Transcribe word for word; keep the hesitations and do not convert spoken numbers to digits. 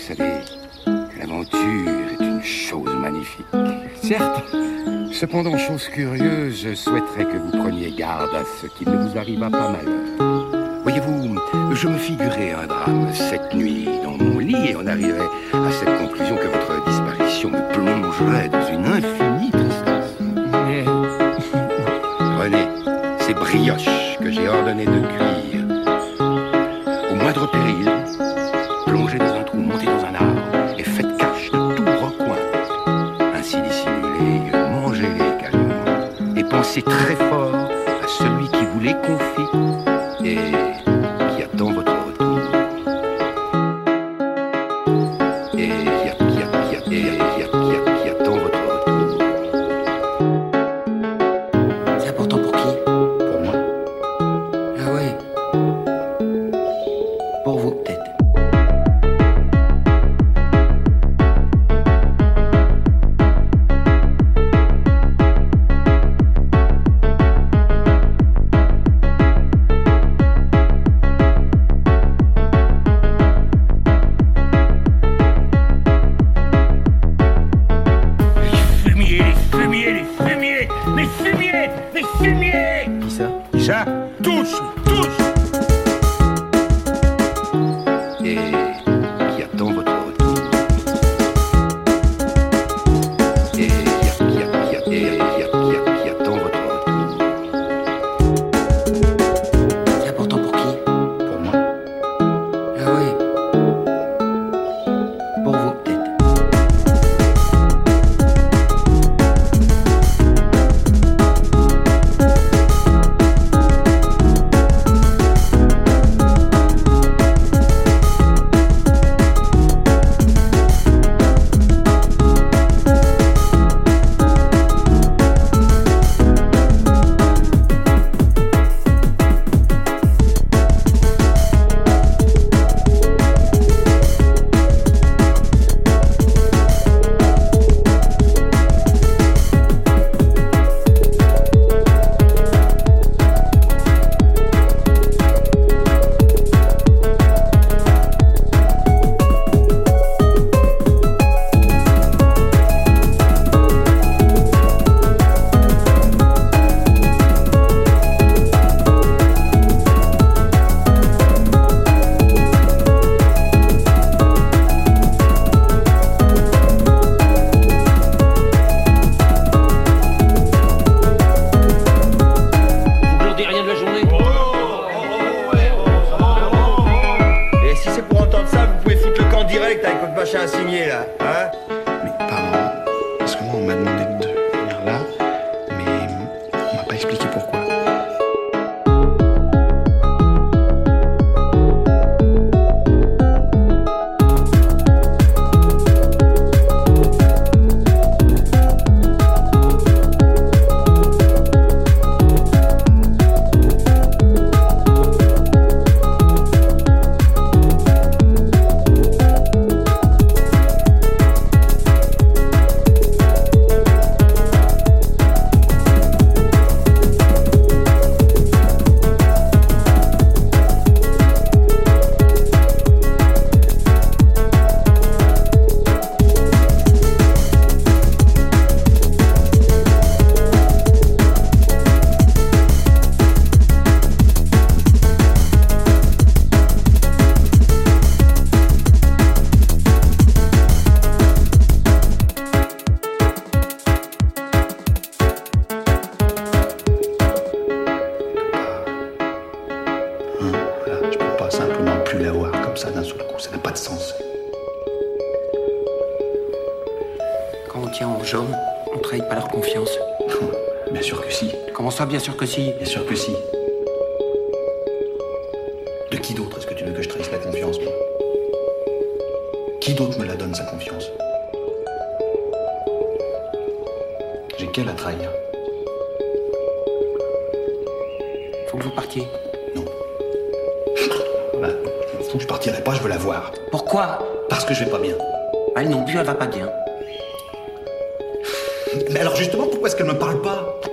savez que l'aventure est une chose magnifique. Certes, cependant, chose curieuse, je souhaiterais que vous preniez garde à ce qu'il ne vous arriva pas malheur. Voyez-vous, je me figurais un drame cette nuit dans mon lit et on arrivait à cette conclusion que votre disparition me plongerait dans une infinie tristesse. Mais... Prenez ces brioches que j'ai ordonné de cuire. Au moindre péril, plongez dans un trou, montez dans un arbre et faites cache de tout recoin. Ainsi dissimulés, mangez-les calmement et pensez très fort à celui qui vous les confie et qui attend votre retour. Et qui, a, qui, a, qui, a, et qui, a, qui, a, qui attend votre retour. C'est important pour qui? Pour moi. Ah ouais. Pour vous, peut-être. Ça, tous, tous. Et qui attend votre retour. Et qui, a, qui, a, qui, a, et qui, a, qui, a, qui attend votre retour. C'est important pour qui? Pour moi. Ah ouais. Pour vous, peut-être. Avec votre machin à signer là, hein? Mais pardon, parce que moi on m'a demandé de venir là, mais on m'a pas expliqué pourquoi. Simplement plus la voir comme ça d'un seul coup, ça n'a pas de sens. Quand on tient aux gens, on trahit pas leur confiance. Bien sûr que si. Comment ça, bien sûr que si? Bien sûr que si. De qui d'autre est-ce que tu veux que je trahisse la confiance, moi? Qui d'autre me la donne, sa confiance? J'ai qu'elle à trahir. Faut que vous partiez. Non. Voilà. Faut que je partirai pas, je veux la voir. Pourquoi? Parce que je vais pas bien. Elle non plus, elle va pas bien. Mais alors justement, pourquoi est-ce qu'elle me parle pas?